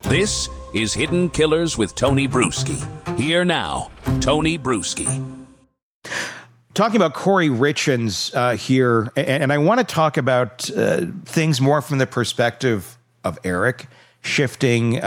This is Hidden Killers with Tony Bruschi. Here now, Tony Bruschi. Talking about Kouri Richins here, and I want to talk about things more from the perspective of Eric, shifting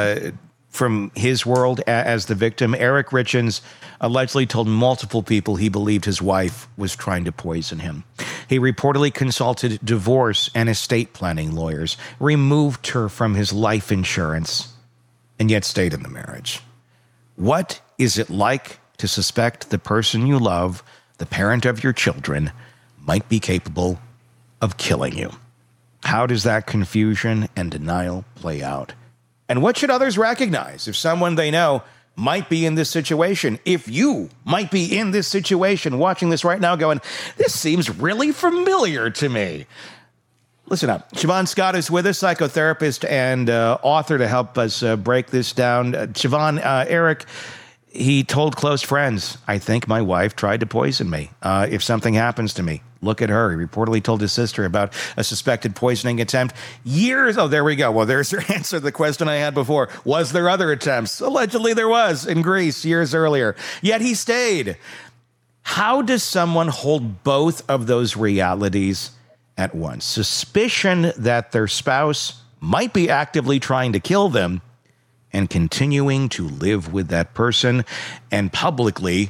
from his world as the victim. Eric Richins allegedly told multiple people he believed his wife was trying to poison him. He reportedly consulted divorce and estate planning lawyers, removed her from his life insurance, and yet stayed in the marriage. What is it like to suspect the person you love, the parent of your children, might be capable of killing you? How does that confusion and denial play out? And what should others recognize if someone they know might be in this situation? If you might be in this situation, watching this right now going, this seems really familiar to me. Listen up. Siobhan Scott is with us, psychotherapist and author, to help us break this down. Siobhan, Eric, he told close friends, I think my wife tried to poison me. If something happens to me, look at her. He reportedly told his sister about a suspected poisoning attempt years. Oh, there we go. Well, there's your answer to the question I had before. Was there other attempts? Allegedly there was in Greece years earlier. Yet he stayed. How does someone hold both of those realities at once? Suspicion that their spouse might be actively trying to kill them and continuing to live with that person and publicly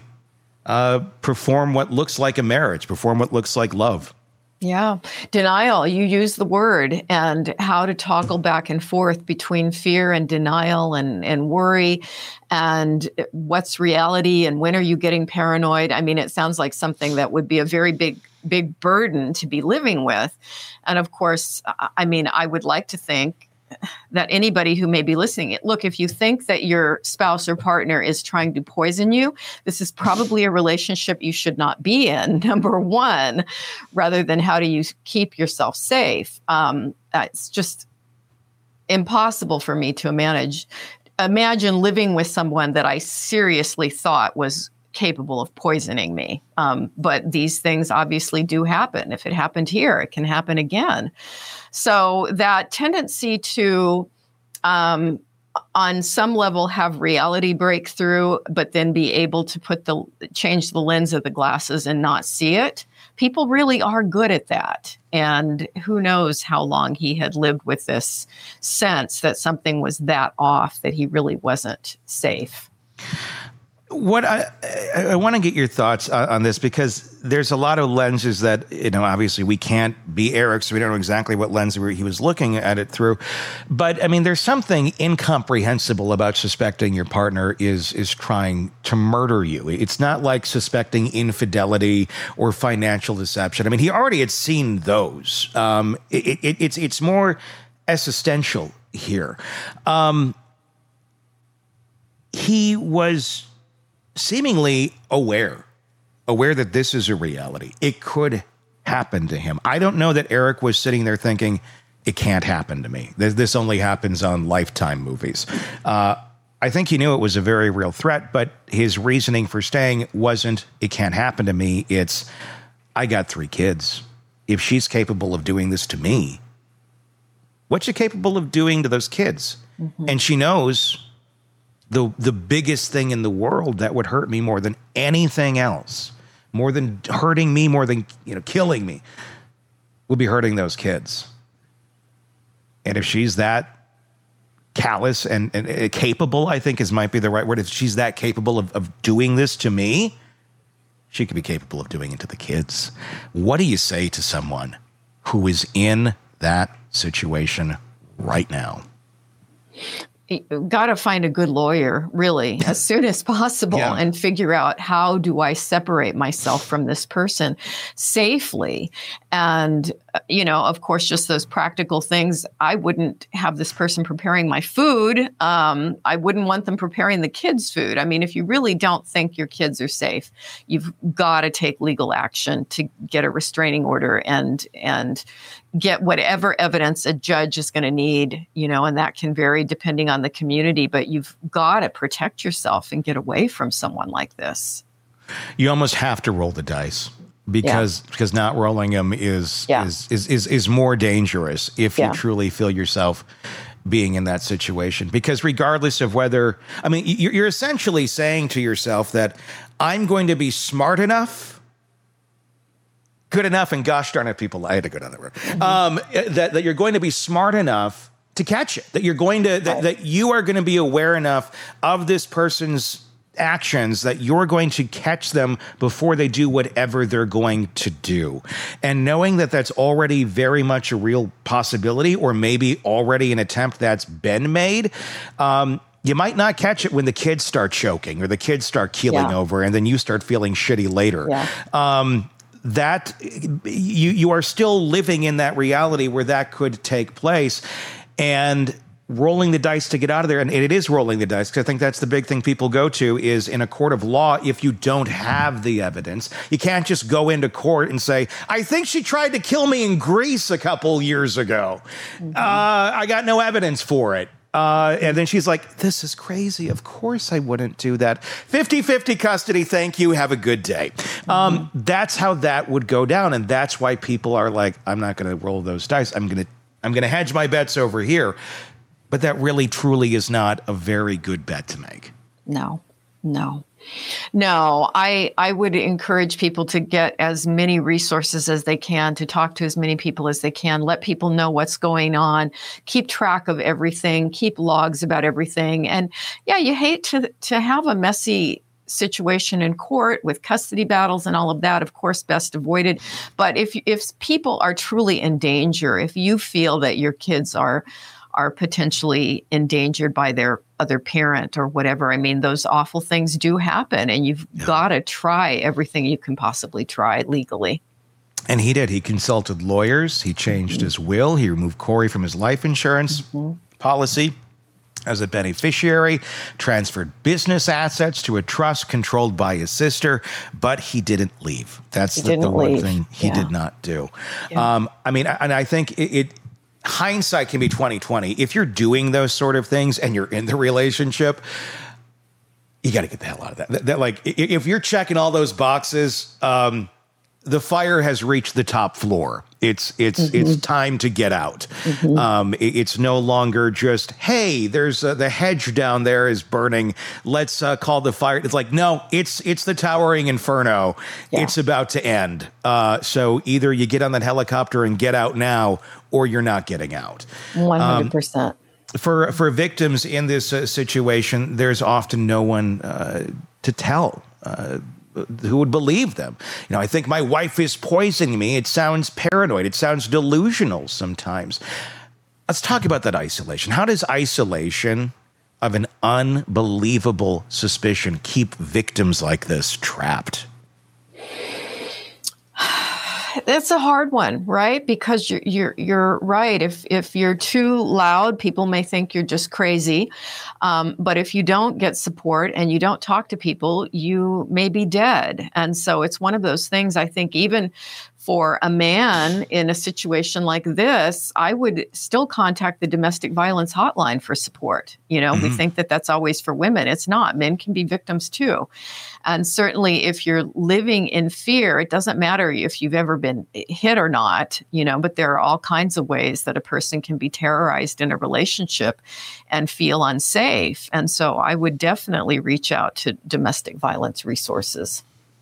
perform what looks like a marriage, perform what looks like love. Yeah. Denial, you use the word, and how to toggle back and forth between fear and denial and worry, and what's reality and when are you getting paranoid? I mean, it sounds like something that would be a very big burden to be living with. And of course, I mean, I would like to think that anybody who may be listening, look, if you think that your spouse or partner is trying to poison you, this is probably a relationship you should not be in, number one, rather than how do you keep yourself safe. It's just impossible for me to imagine living with someone that I seriously thought was capable of poisoning me. But these things obviously do happen. If it happened here, it can happen again. So that tendency to, on some level, have reality break through, but then be able to change the lens of the glasses and not see it. People really are good at that. And who knows how long he had lived with this sense that something was that off, that he really wasn't safe. What I want to get your thoughts on this, because there's a lot of lenses that, obviously we can't be Eric, so we don't know exactly what lens he was looking at it through. But I mean, there's something incomprehensible about suspecting your partner is trying to murder you. It's not like suspecting infidelity or financial deception. I mean, he already had seen those. It's more existential here. He was seemingly aware that this is a reality. It could happen to him. I don't know that Eric was sitting there thinking, it can't happen to me. This only happens on Lifetime movies. I think he knew it was a very real threat, but his reasoning for staying wasn't, it can't happen to me. It's, I got 3 kids. If she's capable of doing this to me, what's she capable of doing to those kids? Mm-hmm. And she knows the biggest thing in the world that would hurt me more than anything else, more than hurting me, more than killing me, would be hurting those kids. And if she's that callous and capable, I think might be the right word. If she's that capable of doing this to me, she could be capable of doing it to the kids. What do you say to someone who is in that situation right now? Got to find a good lawyer, really, as soon as possible, and figure out, how do I separate myself from this person safely? And, of course, just those practical things. I wouldn't have this person preparing my food. I wouldn't want them preparing the kids' food. I mean, if you really don't think your kids are safe, you've got to take legal action to get a restraining order and get whatever evidence a judge is going to need, and that can vary depending on the community, but you've got to protect yourself and get away from someone like this. You almost have to roll the dice because not rolling them is more dangerous if you truly feel yourself being in that situation, because regardless of whether, I mean, you're essentially saying to yourself that I'm going to be smart enough, good enough, and gosh darn it, people, I had to go down that road, that you're going to be smart enough to catch it, that you're going to, that you are going to be aware enough of this person's actions that you're going to catch them before they do whatever they're going to do. And knowing that that's already very much a real possibility, or maybe already an attempt that's been made, you might not catch it when the kids start choking or the kids start keeling over, and then you start feeling shitty later. That you are still living in that reality where that could take place, and rolling the dice to get out of there. And it is rolling the dice, because I think that's the big thing people go to is in a court of law. If you don't have the evidence, you can't just go into court and say, I think she tried to kill me in Greece a couple years ago. I got no evidence for it. And then she's like, this is crazy. Of course I wouldn't do that. 50-50 custody. Thank you. Have a good day. That's how that would go down. And that's why people are like, I'm not going to roll those dice. I'm going to hedge my bets over here. But that really, truly is not a very good bet to make. No. I would encourage people to get as many resources as they can, to talk to as many people as they can, let people know what's going on, keep track of everything, keep logs about everything. And yeah, you hate to have a messy situation in court with custody battles and all of that, of course, best avoided. But if people are truly in danger, if you feel that your kids are potentially endangered by their other parent or whatever. I mean, those awful things do happen, and you've got to try everything you can possibly try legally. And he did. He consulted lawyers. He changed his will. He removed Corey from his life insurance policy as a beneficiary, transferred business assets to a trust controlled by his sister, but he didn't leave. That's the one thing he did not do. I mean, and I think it hindsight can be 20/20. If you're doing those sort of things and you're in the relationship, you got to get the hell out of that. Like, if you're checking all those boxes, the fire has reached the top floor. It's time to get out. It's no longer just, hey, there's the hedge down there is burning. Let's call the fire. It's like, no, it's the towering inferno. It's about to end. So either you get on that helicopter and get out now, or you're not getting out. 100%. For victims in this situation, there's often no one to tell. Who would believe them? You know, I think my wife is poisoning me. It sounds paranoid. It sounds delusional sometimes. Let's talk about that isolation. How does isolation of an unbelievable suspicion keep victims like this trapped? It's a hard one, right? Because you're right. If you're too loud, people may think you're just crazy. But if you don't get support and you don't talk to people, you may be dead. And so it's one of those things, I think, even for a man in a situation like this, I would still contact the domestic violence hotline for support. You know, we think that that's always for women. It's not. Men can be victims too. And certainly if you're living in fear, it doesn't matter if you've ever been hit or not, you know, but there are all kinds of ways that a person can be terrorized in a relationship and feel unsafe. And so I would definitely reach out to domestic violence resources.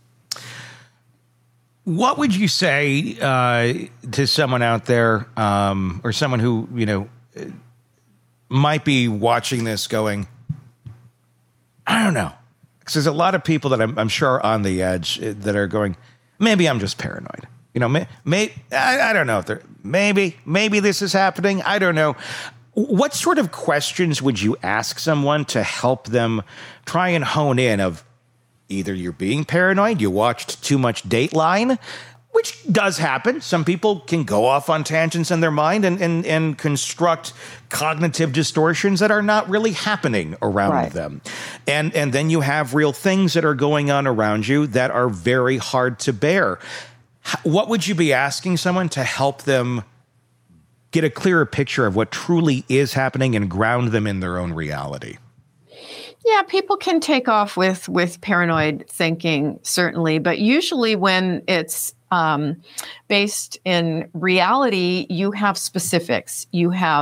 What would you say to someone out there, or someone who, you know, might be watching this going, I don't know. Because there's a lot of people that I'm sure are on the edge that are going, maybe I'm just paranoid. You know, I don't know. Maybe this is happening. I don't know. What sort of questions would you ask someone to help them try and hone in of, either you're being paranoid, you watched too much Dateline, which does happen. Some people can go off on tangents in their mind and construct cognitive distortions that are not really happening around them. And then you have real things that are going on around you that are very hard to bear. What would you be asking someone to help them get a clearer picture of what truly is happening and ground them in their own reality? Yeah, people can take off with paranoid thinking, certainly. But usually when it's based in reality, you have specifics. You have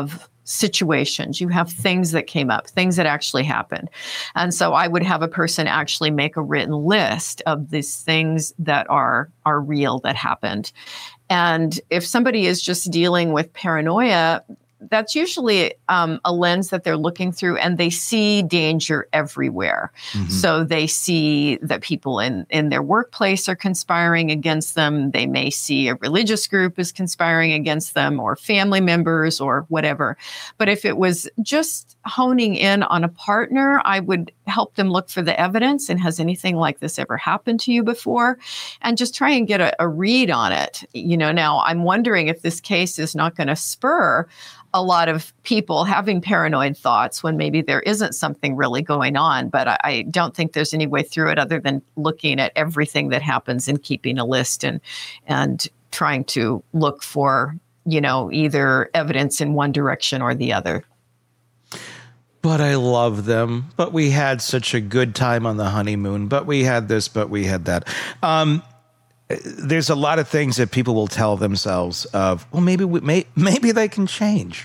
situations, you have things that came up, things that actually happened. And so I would have a person actually make a written list of these things that are real that happened. And if somebody is just dealing with paranoia, that's usually a lens that they're looking through, and they see danger everywhere. Mm-hmm. So they see that people in their workplace are conspiring against them. They may see a religious group is conspiring against them, or family members, or whatever. But if it was just honing in on a partner, I would help them look for the evidence. And has anything like this ever happened to you before? And just try and get a read on it. Now I'm wondering if this case is not going to spur a lot of people having paranoid thoughts when maybe there isn't something really going on. But I don't think there's any way through it other than looking at everything that happens and keeping a list and trying to look for, either evidence in one direction or the other. But I love them. But we had such a good time on the honeymoon. But we had this, but we had that. There's a lot of things that people will tell themselves of, well, maybe they can change.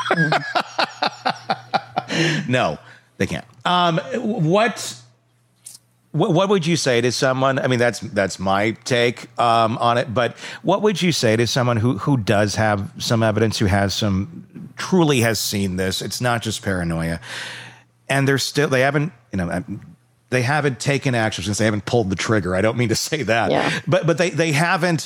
No, they can't. What would you say to someone? I mean, that's my take on it. But what would you say to someone who does have some evidence, who truly has seen this? It's not just paranoia, and they haven't taken action since they haven't pulled the trigger. I don't mean to say that, yeah. but they haven't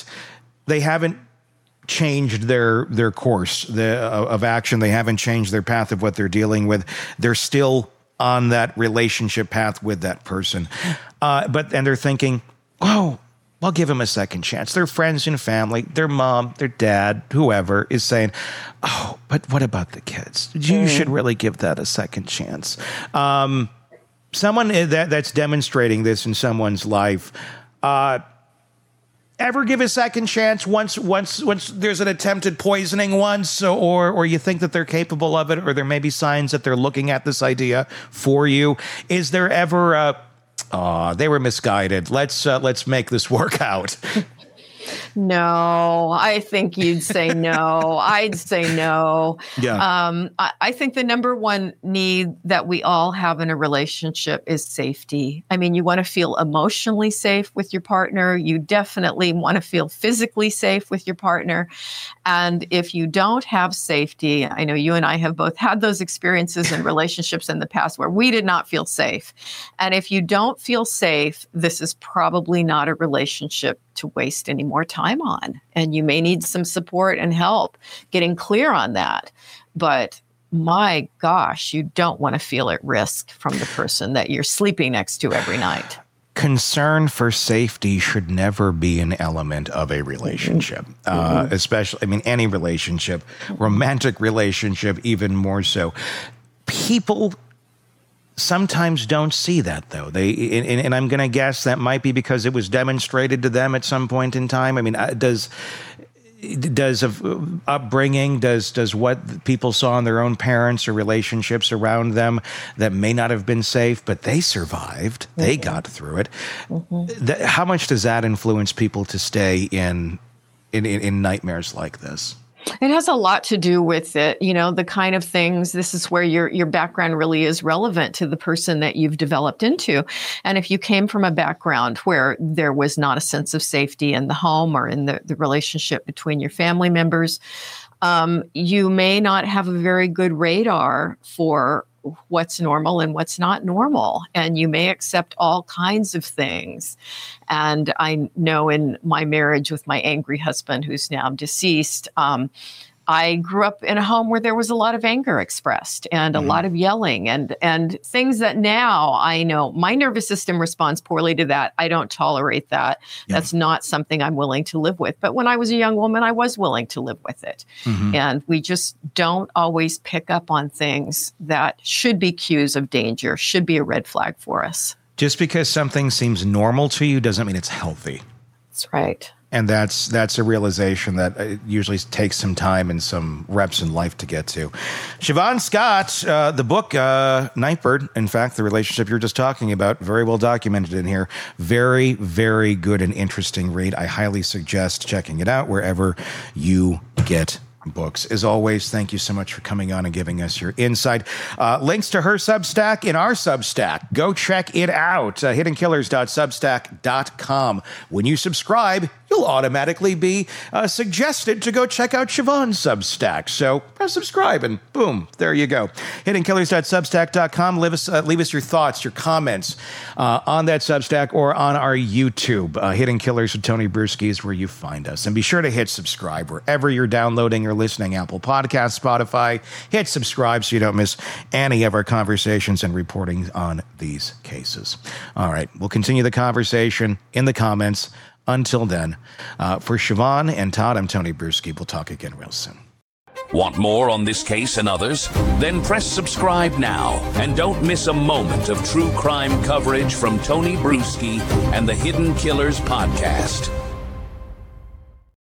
changed their course of action. They haven't changed their path of what they're dealing with. They're still on that relationship path with that person. But they're thinking, oh, I'll give him a second chance. Their friends and family, their mom, their dad, whoever is saying, oh, but what about the kids? You should really give that a second chance. Someone that's demonstrating this in someone's life, ever give a second chance once there's an attempted poisoning once, or you think that they're capable of it, or there may be signs that they're looking at this idea for you? Is there ever they were misguided, let's make this work out? No, I think you'd say no. I'd say no. Yeah. I think the number one need that we all have in a relationship is safety. I mean, you want to feel emotionally safe with your partner. You definitely want to feel physically safe with your partner. And if you don't have safety, I know you and I have both had those experiences in relationships in the past where we did not feel safe. And if you don't feel safe, this is probably not a relationship to waste any more time on. And you may need some support and help getting clear on that. But my gosh, you don't want to feel at risk from the person that you're sleeping next to every night. Concern for safety should never be an element of a relationship, especially, any relationship, romantic relationship, even more so. People sometimes don't see that, though. And I'm going to guess that might be because it was demonstrated to them at some point in time. I mean, does upbringing, does what people saw in their own parents or relationships around them that may not have been safe, but they survived, they got through it. How much does that influence people to stay in nightmares like this? It has a lot to do with it, the kind of things. This is where your background really is relevant to the person that you've developed into. And if you came from a background where there was not a sense of safety in the home or in the relationship between your family members, you may not have a very good radar for what's normal and what's not normal. And you may accept all kinds of things. And I know in my marriage with my angry husband, who's now deceased, I grew up in a home where there was a lot of anger expressed and a lot of yelling and things that now I know my nervous system responds poorly to that. I don't tolerate that. Yeah. That's not something I'm willing to live with. But when I was a young woman, I was willing to live with it. And we just don't always pick up on things that should be cues of danger, should be a red flag for us. Just because something seems normal to you doesn't mean it's healthy. That's right. And that's a realization that usually takes some time and some reps in life to get to. Siobhan Scott, the book, Nightbird, in fact, the relationship you're just talking about, very well documented in here. Very, very good and interesting read. I highly suggest checking it out wherever you get books. As always, thank you so much for coming on and giving us your insight. Links to her Substack in our Substack. Go check it out. hiddenkillers.substack.com. When you subscribe, you'll automatically be suggested to go check out Siobhan's Substack. So press subscribe and boom, there you go. hiddenkillers.substack.com. Leave us your thoughts, your comments on that Substack or on our YouTube. Hidden Killers with Tony Brueski is where you find us. And be sure to hit subscribe wherever you're downloading or listening, Apple Podcasts, Spotify. Hit subscribe so you don't miss any of our conversations and reporting on these cases. All right, we'll continue the conversation in the comments. Until then, for Siobhan and Todd, I'm Tony Brueski. We'll talk again real soon. Want more on this case and others? Then press subscribe now and don't miss a moment of true crime coverage from Tony Brueski and the Hidden Killers podcast.